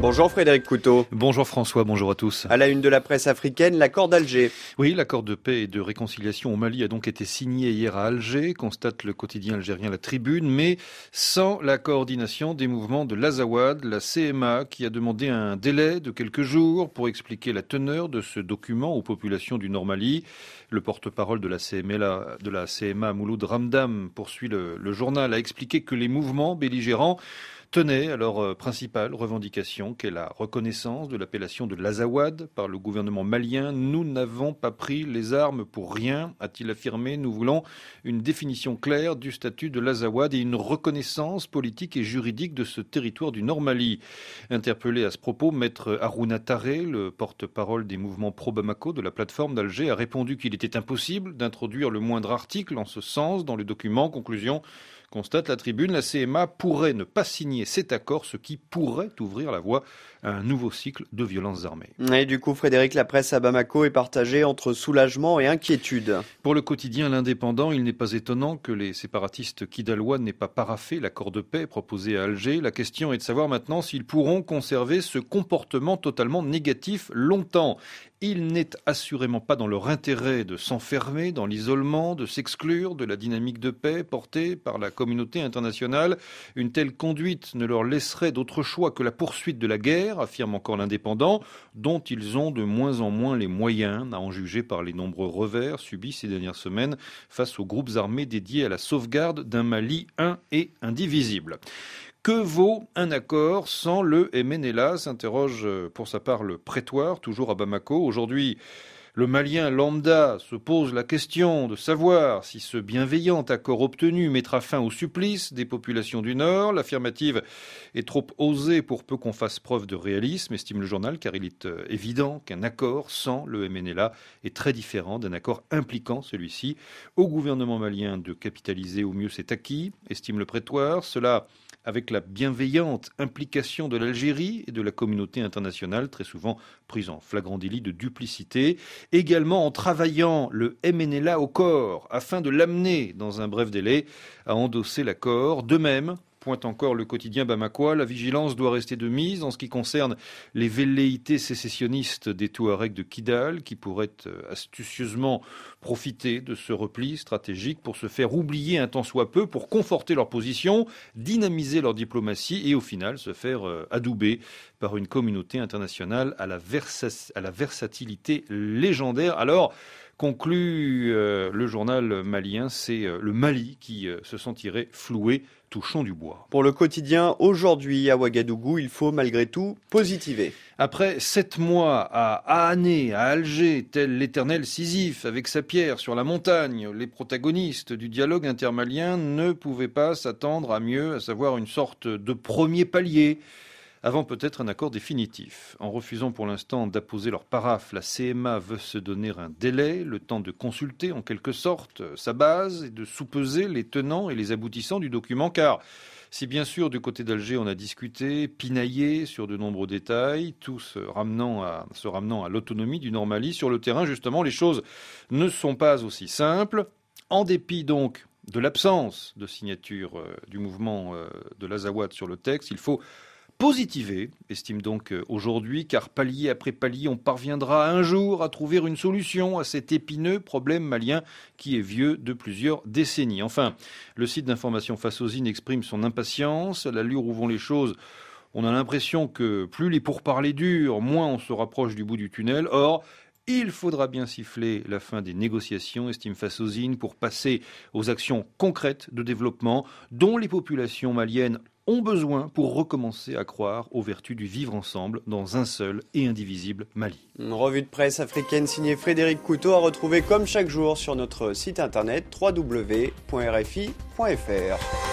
Bonjour Frédéric Couteau. Bonjour François, bonjour à tous. À la une de la presse africaine, l'accord d'Alger. Oui, l'accord de paix et de réconciliation au Mali a donc été signé hier à Alger, constate le quotidien algérien La Tribune, mais sans la coordination des mouvements de l'Azawad, la CMA, qui a demandé un délai de quelques jours pour expliquer la teneur de ce document aux populations du Nord Mali. Le porte-parole de la CMA, Mouloud Ramdam, poursuit le journal, a expliqué que les mouvements belligérants tenaient à leur principale revendication, qu'est la reconnaissance de l'appellation de l'Azawad par le gouvernement malien. Nous n'avons pas pris les armes pour rien, a-t-il affirmé. Nous voulons une définition claire du statut de l'Azawad et une reconnaissance politique et juridique de ce territoire du Nord Mali. Interpellé à ce propos, maître Harouna Taré, le porte-parole des mouvements pro-Bamako de la plateforme d'Alger, a répondu qu'il était impossible d'introduire le moindre article en ce sens dans le document. Conclusion, constate La Tribune, la CMA pourrait ne pas signer cet accord, ce qui pourrait ouvrir la voie à un nouveau cycle de violences armées. Et du coup, Frédéric, la presse à Bamako est partagée entre soulagement et inquiétude. Pour le quotidien L'Indépendant, il n'est pas étonnant que les séparatistes kidalois n'aient pas paraphé l'accord de paix proposé à Alger. La question est de savoir maintenant s'ils pourront conserver ce comportement totalement négatif longtemps. Il n'est assurément pas dans leur intérêt de s'enfermer dans l'isolement, de s'exclure de la dynamique de paix portée par la communauté internationale. Une telle conduite ne leur laisserait d'autre choix que la poursuite de la guerre, affirme encore L'Indépendant, dont ils ont de moins en moins les moyens, à en juger par les nombreux revers subis ces dernières semaines face aux groupes armés dédiés à la sauvegarde d'un Mali un et indivisible. Que vaut un accord sans le MNLA, s'interroge pour sa part le prétoire, toujours à Bamako. Aujourd'hui, le Malien lambda se pose la question de savoir si ce bienveillant accord obtenu mettra fin au supplice des populations du Nord. L'affirmative est trop osée pour peu qu'on fasse preuve de réalisme, estime le journal, car il est évident qu'un accord sans le MNLA est très différent d'un accord impliquant celui-ci. Au gouvernement malien de capitaliser au mieux cet acquis, estime le prétoire. Cela avec la bienveillante implication de l'Algérie et de la communauté internationale, très souvent prise en flagrant délit de duplicité. Également en travaillant le MNLA au corps, afin de l'amener, dans un bref délai, à endosser l'accord. De même, pointe encore le quotidien bamakois, la vigilance doit rester de mise en ce qui concerne les velléités sécessionnistes des Touaregs de Kidal, qui pourraient astucieusement profiter de ce repli stratégique pour se faire oublier un tant soit peu, pour conforter leur position, dynamiser leur diplomatie et au final se faire adouber par une communauté internationale à la versatilité légendaire. Alors, conclut le journal malien, c'est le Mali qui se sentirait floué, touchons du bois. Pour le quotidien, aujourd'hui à Ouagadougou, il faut malgré tout positiver. Après 7 mois à Hané, à Alger, tel l'éternel Sisyphe avec sa pierre sur la montagne, les protagonistes du dialogue intermalien ne pouvaient pas s'attendre à mieux, à savoir une sorte de premier palier, avant peut-être un accord définitif. En refusant pour l'instant d'apposer leur paraphe, la CMA veut se donner un délai, le temps de consulter en quelque sorte sa base et de soupeser les tenants et les aboutissants du document, car si bien sûr du côté d'Alger on a discuté, pinaillé sur de nombreux détails, tout se ramenant à l'autonomie du Nord Mali, sur le terrain justement les choses ne sont pas aussi simples. En dépit donc de l'absence de signature du mouvement de l'Azawad sur le texte, il faut positiver, estime donc aujourd'hui, car palier après palier, on parviendra un jour à trouver une solution à cet épineux problème malien qui est vieux de plusieurs décennies. Enfin, le site d'information Fasosine exprime son impatience. À l'allure où vont les choses, on a l'impression que plus les pourparlers durent, moins on se rapproche du bout du tunnel. Or, il faudra bien siffler la fin des négociations, estime Fasosine, pour passer aux actions concrètes de développement dont les populations maliennes ont besoin pour recommencer à croire aux vertus du vivre ensemble dans un seul et indivisible Mali. Une revue de presse africaine signée Frédéric Couteau à retrouver comme chaque jour sur notre site internet www.rfi.fr.